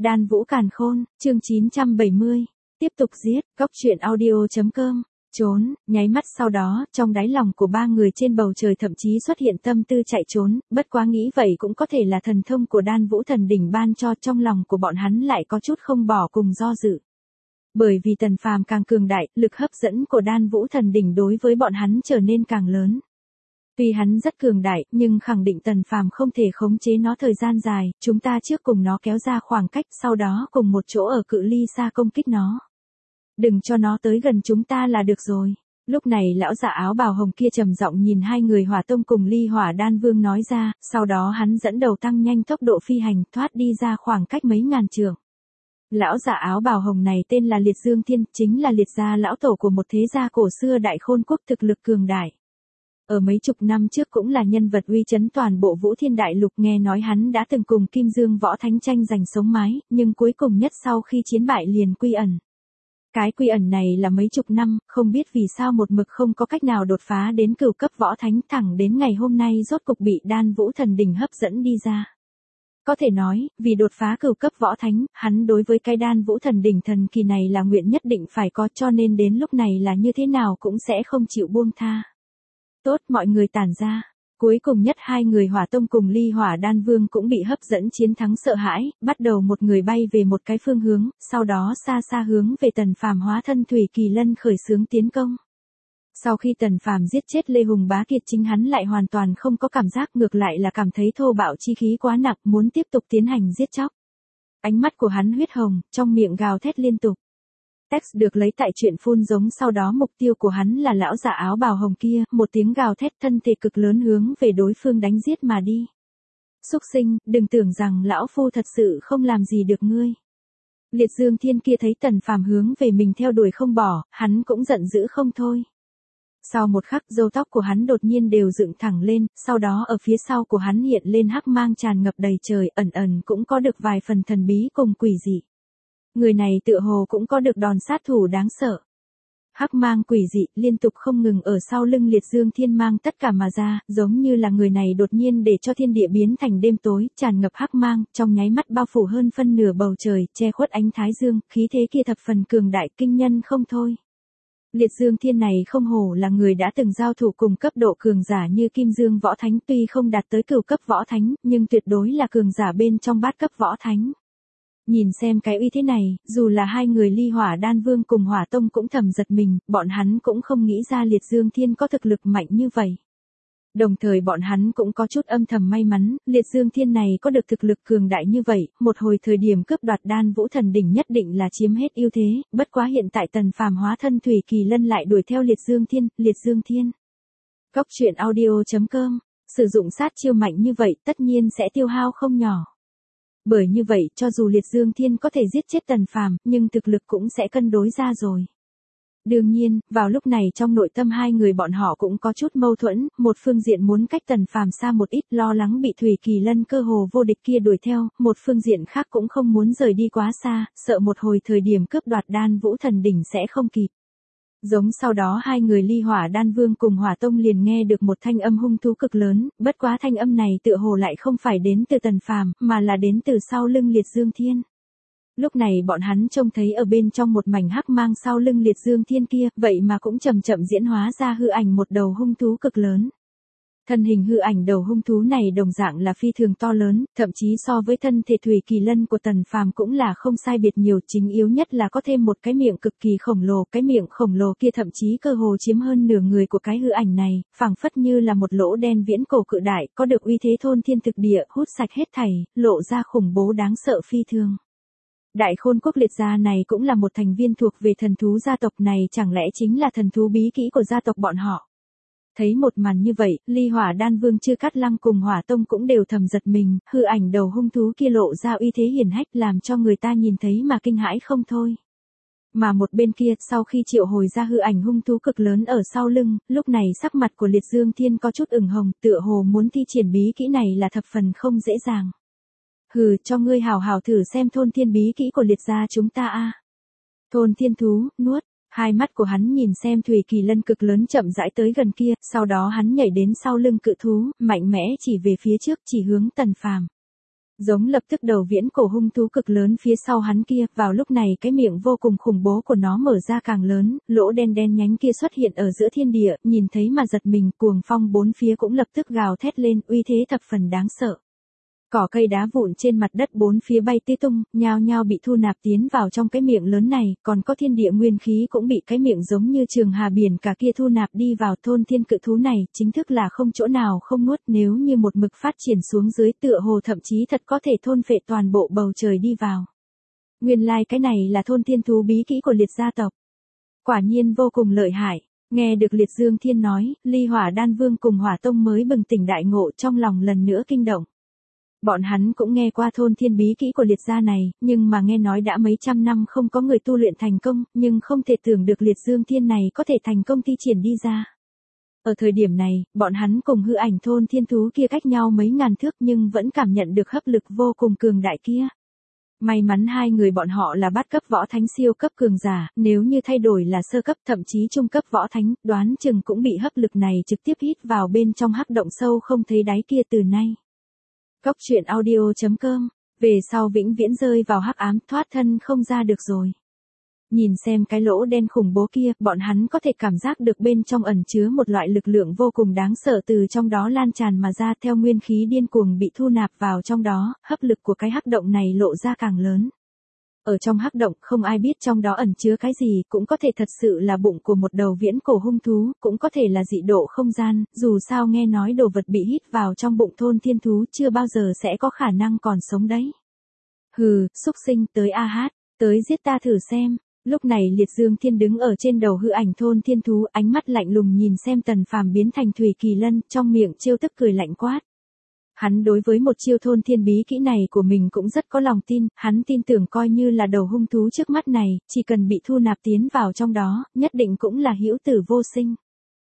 Đan Vũ Càn Khôn, chương 970. Tiếp tục giết, Cốc Truyện Audio.com. Trốn, nháy mắt sau đó, trong đáy lòng của ba người trên bầu trời thậm chí xuất hiện tâm tư chạy trốn, bất quá nghĩ vậy cũng có thể là thần thông của Đan Vũ Thần Đỉnh ban cho, trong lòng của bọn hắn lại có chút không bỏ cùng do dự. Bởi vì Tần Phàm càng cường đại, lực hấp dẫn của Đan Vũ Thần Đỉnh đối với bọn hắn trở nên càng lớn. Tuy hắn rất cường đại, nhưng khẳng định Tần Phàm không thể khống chế nó thời gian dài, chúng ta trước cùng nó kéo ra khoảng cách, sau đó cùng một chỗ ở cự ly xa công kích nó. Đừng cho nó tới gần chúng ta là được rồi. Lúc này lão giả áo bào hồng kia trầm giọng nhìn hai người Hỏa Tông cùng Ly Hỏa Đan Vương nói ra, sau đó hắn dẫn đầu tăng nhanh tốc độ phi hành, thoát đi ra khoảng cách mấy ngàn trượng. Lão giả áo bào hồng này tên là Liệt Dương Thiên, chính là liệt gia lão tổ của một thế gia cổ xưa Đại Khôn quốc thực lực cường đại. Ở mấy chục năm trước cũng là nhân vật uy chấn toàn bộ Vũ Thiên Đại Lục, nghe nói hắn đã từng cùng Kim Dương Võ Thánh tranh giành sống mái, nhưng cuối cùng nhất sau khi chiến bại liền quy ẩn. Cái quy ẩn này là mấy chục năm, không biết vì sao một mực không có cách nào đột phá đến cửu cấp võ thánh, thẳng đến ngày hôm nay rốt cục bị Đan Vũ Thần Đỉnh hấp dẫn đi ra. Có thể nói, vì đột phá cửu cấp võ thánh, hắn đối với cái Đan Vũ Thần Đỉnh thần kỳ này là nguyện nhất định phải có, cho nên đến lúc này là như thế nào cũng sẽ không chịu buông tha. Tốt, mọi người tản ra. Cuối cùng nhất hai người Hỏa Tông cùng Ly Hỏa Đan Vương cũng bị hấp dẫn chiến thắng sợ hãi, bắt đầu một người bay về một cái phương hướng, sau đó xa xa hướng về Tần Phàm hóa thân Thủy Kỳ Lân khởi xướng tiến công. Sau khi Tần Phàm giết chết Lê Hùng Bá Kiệt, chính hắn lại hoàn toàn không có cảm giác, ngược lại là cảm thấy thô bạo chi khí quá nặng, muốn tiếp tục tiến hành giết chóc. Ánh mắt của hắn huyết hồng, trong miệng gào thét liên tục. Text được lấy tại truyện phun giống, sau đó mục tiêu của hắn là lão giả áo bào hồng kia, một tiếng gào thét, thân thể cực lớn hướng về đối phương đánh giết mà đi. Súc sinh, đừng tưởng rằng lão phu thật sự không làm gì được ngươi. Liệt Dương Thiên kia thấy Tần Phàm hướng về mình theo đuổi không bỏ, hắn cũng giận dữ không thôi. Sau một khắc, râu tóc của hắn đột nhiên đều dựng thẳng lên, sau đó ở phía sau của hắn hiện lên hắc mang tràn ngập đầy trời, ẩn ẩn cũng có được vài phần thần bí cùng quỷ dị. Người này tựa hồ cũng có được đòn sát thủ đáng sợ. Hắc mang quỷ dị liên tục không ngừng ở sau lưng Liệt Dương Thiên mang tất cả mà ra, giống như là người này đột nhiên để cho thiên địa biến thành đêm tối, tràn ngập hắc mang, trong nháy mắt bao phủ hơn phân nửa bầu trời, che khuất ánh thái dương, khí thế kia thập phần cường đại, kinh nhân không thôi. Liệt Dương Thiên này không hổ là người đã từng giao thủ cùng cấp độ cường giả như Kim Dương Võ Thánh, tuy không đạt tới cửu cấp võ thánh, nhưng tuyệt đối là cường giả bên trong bát cấp võ thánh. Nhìn xem cái uy thế này, dù là hai người Ly Hỏa Đan Vương cùng Hỏa Tông cũng thầm giật mình, bọn hắn cũng không nghĩ ra Liệt Dương Thiên có thực lực mạnh như vậy. Đồng thời bọn hắn cũng có chút âm thầm may mắn, Liệt Dương Thiên này có được thực lực cường đại như vậy, một hồi thời điểm cướp đoạt Đan Vũ Thần Đỉnh nhất định là chiếm hết ưu thế, bất quá hiện tại Tần Phàm hóa thân Thủy Kỳ Lân lại đuổi theo Liệt Dương Thiên. Cốc Truyện Audio.com, sử dụng sát chiêu mạnh như vậy tất nhiên sẽ tiêu hao không nhỏ. Bởi như vậy, cho dù Liệt Dương Thiên có thể giết chết Tần Phàm, nhưng thực lực cũng sẽ cân đối ra rồi. Đương nhiên, vào lúc này trong nội tâm hai người bọn họ cũng có chút mâu thuẫn, một phương diện muốn cách Tần Phàm xa một ít, lo lắng bị Thủy Kỳ Lân cơ hồ vô địch kia đuổi theo, một phương diện khác cũng không muốn rời đi quá xa, sợ một hồi thời điểm cướp đoạt Đan Vũ Thần Đỉnh sẽ không kịp. Giống sau đó hai người Ly Hỏa Đan Vương cùng Hỏa Tông liền nghe được một thanh âm hung thú cực lớn, bất quá thanh âm này tựa hồ lại không phải đến từ Tần Phàm, mà là đến từ sau lưng Liệt Dương Thiên. Lúc này bọn hắn trông thấy ở bên trong một mảnh hắc mang sau lưng Liệt Dương Thiên kia, vậy mà cũng chậm chậm diễn hóa ra hư ảnh một đầu hung thú cực lớn. Thân hình hư ảnh đầu hung thú này đồng dạng là phi thường to lớn, thậm chí so với thân thể Thủy Kỳ Lân của Tần Phàm cũng là không sai biệt nhiều, chính yếu nhất là có thêm một cái miệng cực kỳ khổng lồ, cái miệng khổng lồ kia thậm chí cơ hồ chiếm hơn nửa người của cái hư ảnh này, phảng phất như là một lỗ đen viễn cổ cự đại, có được uy thế thôn thiên thực địa, hút sạch hết thảy, lộ ra khủng bố đáng sợ phi thường. Đại Khôn quốc Liệt gia này cũng là một thành viên thuộc về thần thú gia tộc này, chẳng lẽ chính là thần thú bí kỹ của gia tộc bọn họ. Thấy một màn như vậy, Ly Hỏa Đan Vương Chư Cát Lăng cùng Hỏa Tông cũng đều thầm giật mình, hư ảnh đầu hung thú kia lộ ra uy thế hiển hách làm cho người ta nhìn thấy mà kinh hãi không thôi. Mà một bên kia, sau khi triệu hồi ra hư ảnh hung thú cực lớn ở sau lưng, lúc này sắc mặt của Liệt Dương Thiên có chút ửng hồng, tựa hồ muốn thi triển bí kỹ này là thập phần không dễ dàng. Hừ, cho ngươi hào hào thử xem thôn thiên bí kỹ của Liệt gia chúng ta a. Thôn thiên thú, nuốt. Hai mắt của hắn nhìn xem Thủy Kỳ Lân cực lớn chậm rãi tới gần kia, sau đó hắn nhảy đến sau lưng cự thú, mạnh mẽ chỉ về phía trước, chỉ hướng Tần Phàm. Giống lập tức đầu viễn cổ hung thú cực lớn phía sau hắn kia, vào lúc này cái miệng vô cùng khủng bố của nó mở ra càng lớn, lỗ đen đen nhánh kia xuất hiện ở giữa thiên địa, nhìn thấy mà giật mình, cuồng phong bốn phía cũng lập tức gào thét lên, uy thế thập phần đáng sợ. Cỏ cây đá vụn trên mặt đất bốn phía bay tứ tung, nhao nhao bị thu nạp tiến vào trong cái miệng lớn này, còn có thiên địa nguyên khí cũng bị cái miệng giống như trường hà biển cả kia thu nạp đi vào. Thôn thiên cự thú này, chính thức là không chỗ nào không nuốt, nếu như một mực phát triển xuống dưới tựa hồ thậm chí thật có thể thôn phệ toàn bộ bầu trời đi vào. Nguyên lai cái này là thôn thiên thú bí kỹ của liệt gia tộc. Quả nhiên vô cùng lợi hại. Nghe được Liệt Dương Thiên nói, Ly Hỏa Đan Vương cùng Hỏa Tông mới bừng tỉnh đại ngộ, trong lòng lần nữa kinh động. Bọn hắn cũng nghe qua thôn thiên bí kỹ của liệt gia này, nhưng mà nghe nói đã mấy trăm năm không có người tu luyện thành công, nhưng không thể tưởng được Liệt Dương Thiên này có thể thành công thi triển đi ra. Ở thời điểm này, bọn hắn cùng hư ảnh thôn thiên thú kia cách nhau mấy ngàn thước nhưng vẫn cảm nhận được hấp lực vô cùng cường đại kia. May mắn hai người bọn họ là bát cấp võ thánh siêu cấp cường giả, nếu như thay đổi là sơ cấp thậm chí trung cấp võ thánh, đoán chừng cũng bị hấp lực này trực tiếp hít vào bên trong hắc động sâu không thấy đáy kia từ nay. Cốc truyện audio.com, về sau vĩnh viễn rơi vào hắc ám, thoát thân không ra được rồi. Nhìn xem cái lỗ đen khủng bố kia, bọn hắn có thể cảm giác được bên trong ẩn chứa một loại lực lượng vô cùng đáng sợ từ trong đó lan tràn mà ra, theo nguyên khí điên cuồng bị thu nạp vào trong đó, hấp lực của cái hắc động này lộ ra càng lớn. Ở trong hắc động không ai biết trong đó ẩn chứa cái gì, cũng có thể thật sự là bụng của một đầu viễn cổ hung thú, cũng có thể là dị độ không gian, dù sao nghe nói đồ vật bị hít vào trong bụng thôn thiên thú chưa bao giờ sẽ có khả năng còn sống đấy. Hừ, xúc sinh, tới a hát, tới giết ta thử xem. Lúc này Liệt Dương Thiên đứng ở trên đầu hư ảnh thôn thiên thú, ánh mắt lạnh lùng nhìn xem Tần Phàm biến thành Thủy Kỳ Lân, trong miệng trêu tức cười lạnh quát. Hắn đối với một chiêu thôn thiên bí kỹ này của mình cũng rất có lòng tin, hắn tin tưởng coi như là đầu hung thú trước mắt này, chỉ cần bị thu nạp tiến vào trong đó, nhất định cũng là hữu tử vô sinh.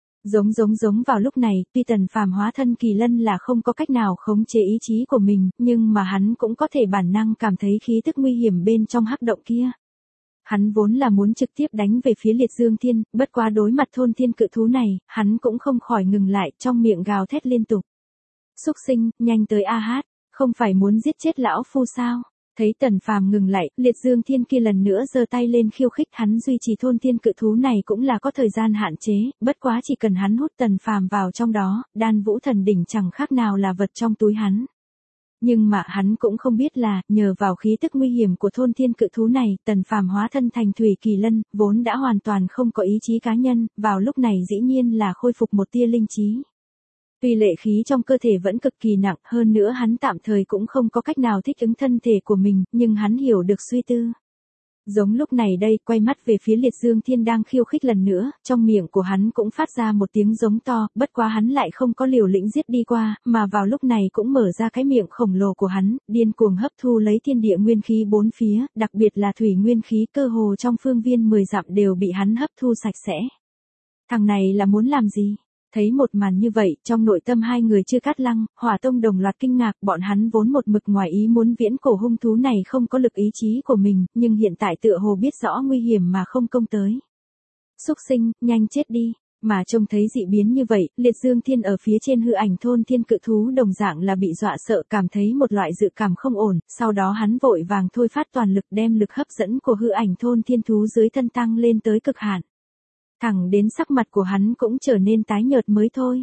Giống vào lúc này, tuy Tần Phàm hóa thân kỳ lân là không có cách nào khống chế ý chí của mình, nhưng mà hắn cũng có thể bản năng cảm thấy khí tức nguy hiểm bên trong hắc động kia. Hắn vốn là muốn trực tiếp đánh về phía Liệt Dương Thiên, bất quá đối mặt thôn thiên cự thú này, hắn cũng không khỏi ngừng lại, trong miệng gào thét liên tục. Xúc sinh, nhanh tới a hát, không phải muốn giết chết lão phu sao? Thấy Tần Phàm ngừng lại, Liệt Dương Thiên kia lần nữa giơ tay lên khiêu khích, hắn duy trì thôn thiên cự thú này cũng là có thời gian hạn chế, bất quá chỉ cần hắn hút Tần Phàm vào trong đó, đan vũ thần đỉnh chẳng khác nào là vật trong túi hắn. Nhưng mà hắn cũng không biết là, nhờ vào khí tức nguy hiểm của thôn thiên cự thú này, Tần Phàm hóa thân thành Thủy Kỳ Lân, vốn đã hoàn toàn không có ý chí cá nhân, vào lúc này dĩ nhiên là khôi phục một tia linh trí. Tuy lệ khí trong cơ thể vẫn cực kỳ nặng, hơn nữa hắn tạm thời cũng không có cách nào thích ứng thân thể của mình, nhưng hắn hiểu được suy tư. Giống lúc này đây, quay mắt về phía Liệt Dương Thiên đang khiêu khích lần nữa, trong miệng của hắn cũng phát ra một tiếng giống to, bất quá hắn lại không có liều lĩnh giết đi qua, mà vào lúc này cũng mở ra cái miệng khổng lồ của hắn, điên cuồng hấp thu lấy thiên địa nguyên khí bốn phía, đặc biệt là thủy nguyên khí cơ hồ trong phương viên 10 dặm đều bị hắn hấp thu sạch sẽ. Thằng này là muốn làm gì? Thấy một màn như vậy, trong nội tâm hai người Chư Cát Lăng, Hỏa Tông đồng loạt kinh ngạc, bọn hắn vốn một mực ngoài ý muốn viễn cổ hung thú này không có lực ý chí của mình, nhưng hiện tại tựa hồ biết rõ nguy hiểm mà không công tới. Xúc sinh, nhanh chết đi. Mà trông thấy dị biến như vậy, Liệt Dương Thiên ở phía trên hư ảnh thôn thiên cự thú đồng dạng là bị dọa sợ, cảm thấy một loại dự cảm không ổn, sau đó hắn vội vàng thôi phát toàn lực đem lực hấp dẫn của hư ảnh thôn thiên thú dưới thân tăng lên tới cực hạn. Thẳng đến sắc mặt của hắn cũng trở nên tái nhợt mới thôi.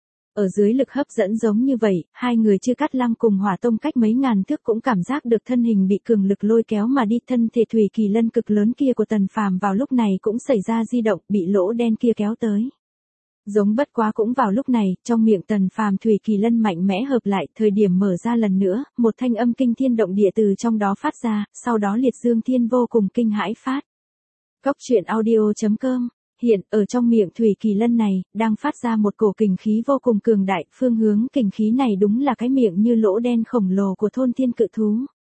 Ở dưới lực hấp dẫn giống như vậy, hai người Chư Cát Lăng cùng Hỏa Tông cách mấy ngàn thước cũng cảm giác được thân hình bị cường lực lôi kéo mà đi, thân thể Thủy Kỳ Lân cực lớn kia của Tần Phàm vào lúc này cũng xảy ra di động, bị lỗ đen kia kéo tới. Giống bất quá cũng vào lúc này, trong miệng Tần Phàm Thủy Kỳ Lân mạnh mẽ hợp lại, thời điểm mở ra lần nữa, một thanh âm kinh thiên động địa từ trong đó phát ra, sau đó Liệt Dương Thiên vô cùng kinh hãi phát. Cốc truyện audio.com. Hiện, ở trong miệng Thủy Kỳ Lân này, đang phát ra một cổ kình khí vô cùng cường đại, phương hướng kình khí này đúng là cái miệng như lỗ đen khổng lồ của thôn thiên cự thú.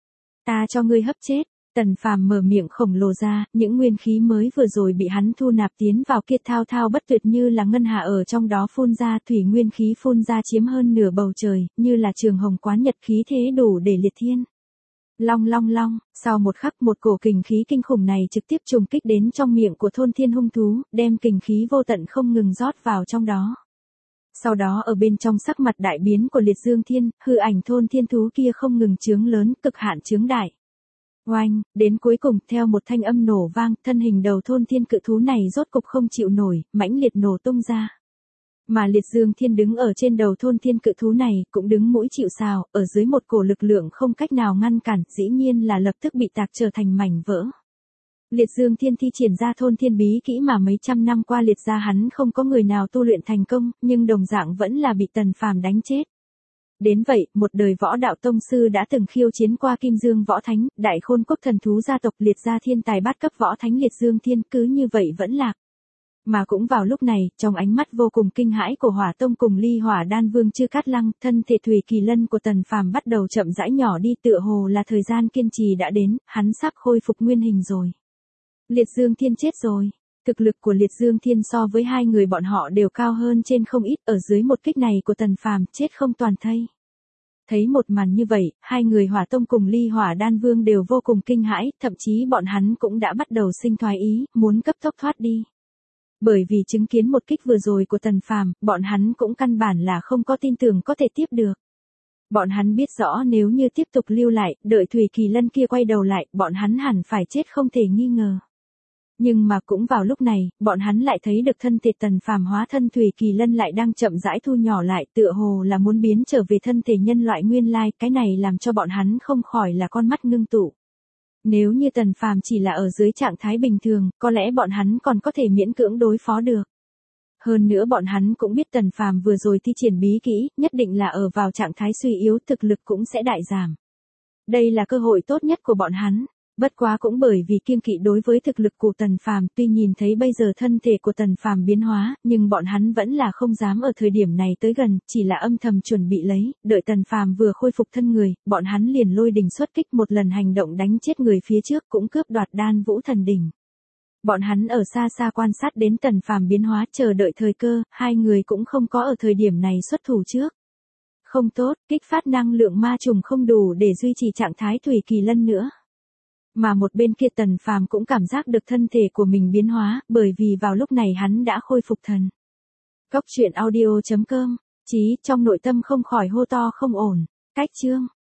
Ta cho ngươi hấp chết. Tần Phàm mở miệng khổng lồ ra, những nguyên khí mới vừa rồi bị hắn thu nạp tiến vào kia thao thao bất tuyệt như là ngân hà ở trong đó phun ra, thủy nguyên khí phun ra chiếm hơn nửa bầu trời, như là trường hồng quán nhật, khí thế đủ để liệt thiên. Long long long, sau một khắc một cổ kình khí kinh khủng này trực tiếp trùng kích đến trong miệng của thôn thiên hung thú, đem kình khí vô tận không ngừng rót vào trong đó. Sau đó ở bên trong sắc mặt đại biến của Liệt Dương Thiên, hư ảnh thôn thiên thú kia không ngừng chướng lớn, cực hạn chướng đại. Oanh, đến cuối cùng, theo một thanh âm nổ vang, thân hình đầu thôn thiên cự thú này rốt cục không chịu nổi, mãnh liệt nổ tung ra. Mà Liệt Dương Thiên đứng ở trên đầu thôn thiên cự thú này, cũng đứng mũi chịu sào, ở dưới một cổ lực lượng không cách nào ngăn cản, dĩ nhiên là lập tức bị tạc trở thành mảnh vỡ. Liệt Dương Thiên thi triển ra thôn thiên bí kỹ mà mấy trăm năm qua liệt ra hắn không có người nào tu luyện thành công, nhưng đồng dạng vẫn là bị Tần Phàm đánh chết. Đến vậy, một đời võ đạo tông sư đã từng khiêu chiến qua Kim Dương Võ Thánh, Đại Khôn Quốc thần thú gia tộc liệt ra thiên tài bát cấp võ thánh Liệt Dương Thiên cứ như vậy vẫn lạc. Mà cũng vào lúc này, trong ánh mắt vô cùng kinh hãi của Hỏa Tông cùng Ly Hỏa Đan Vương Chư Cát Lăng, thân thể Thủy Kỳ Lân của Tần Phàm bắt đầu chậm rãi nhỏ đi, tựa hồ là thời gian kiên trì đã đến, hắn sắp khôi phục nguyên hình rồi. Liệt Dương Thiên chết rồi. Thực lực của Liệt Dương Thiên so với hai người bọn họ đều cao hơn trên không ít, ở dưới một kích này của Tần Phàm, chết không toàn thây. Thấy một màn như vậy, hai người Hỏa Tông cùng Ly Hỏa Đan Vương đều vô cùng kinh hãi, thậm chí bọn hắn cũng đã bắt đầu sinh thoái ý, muốn cấp tốc thoát đi. Bởi vì chứng kiến một kích vừa rồi của Tần Phàm, bọn hắn cũng căn bản là không có tin tưởng có thể tiếp được. Bọn hắn biết rõ nếu như tiếp tục lưu lại, đợi Thủy Kỳ Lân kia quay đầu lại, bọn hắn hẳn phải chết không thể nghi ngờ. Nhưng mà cũng vào lúc này, bọn hắn lại thấy được thân thể Tần Phàm hóa thân Thủy Kỳ Lân lại đang chậm rãi thu nhỏ lại, tựa hồ là muốn biến trở về thân thể nhân loại nguyên lai, cái này làm cho bọn hắn không khỏi là con mắt ngưng tụ. Nếu như Tần Phàm chỉ là ở dưới trạng thái bình thường, có lẽ bọn hắn còn có thể miễn cưỡng đối phó được. Hơn nữa bọn hắn cũng biết Tần Phàm vừa rồi thi triển bí kỹ, nhất định là ở vào trạng thái suy yếu, thực lực cũng sẽ đại giảm. Đây là cơ hội tốt nhất của bọn hắn. Bất quá cũng bởi vì kiêng kỵ đối với thực lực của Tần Phàm, tuy nhìn thấy bây giờ thân thể của Tần Phàm biến hóa, nhưng bọn hắn vẫn là không dám ở thời điểm này tới gần, chỉ là âm thầm chuẩn bị lấy, đợi Tần Phàm vừa khôi phục thân người, bọn hắn liền lôi đình xuất kích, một lần hành động đánh chết người phía trước, cũng cướp đoạt Đan Vũ Thần Đỉnh. Bọn hắn ở xa xa quan sát đến Tần Phàm biến hóa, chờ đợi thời cơ, hai người cũng không có ở thời điểm này xuất thủ trước. Không tốt, kích phát năng lượng ma trùng không đủ để duy trì trạng thái Thủy Kỳ Lân nữa. Mà một bên kia Tần Phàm cũng cảm giác được thân thể của mình biến hóa, bởi vì vào lúc này hắn đã khôi phục thần. Cốc truyện audio.com, Chí trong nội tâm không khỏi hô to không ổn. Cách chương